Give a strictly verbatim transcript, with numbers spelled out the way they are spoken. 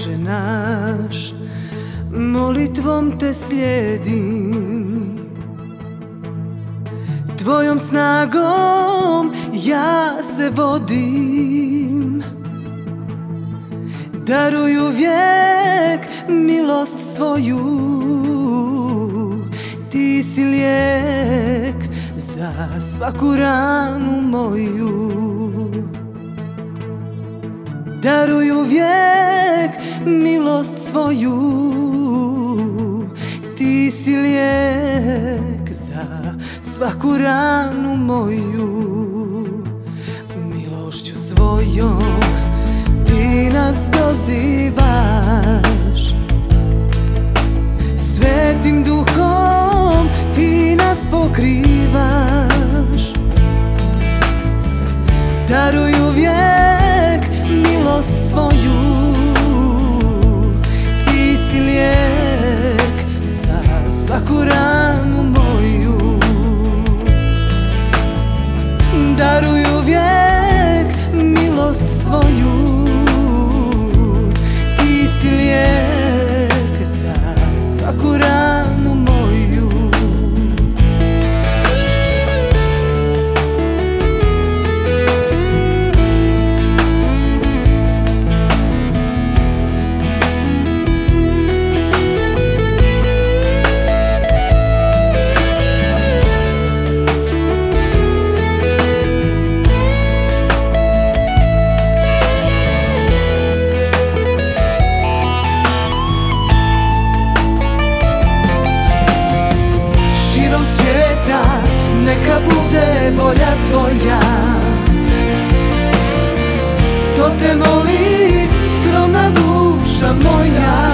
Oče naš, molitvom te slijedim, tvojom snagom ja se vodim. Daruj uvijek milost svoju, ti si lijek za svaku ranu moju. Daruj uvijek milost svoju, ti si lijek za svaku ranu moju. Milošću svojom ti nas dozivaš, Svetim Duhom ti nas pokrivaš. Daruj uvijek milost svoju, ti si lijek za svaku ranu moju. Daruj uvijek milost svoju, ti si lijek za svaku ranu moju. Neka bude volja tvoja, to te moli skromna duša moja.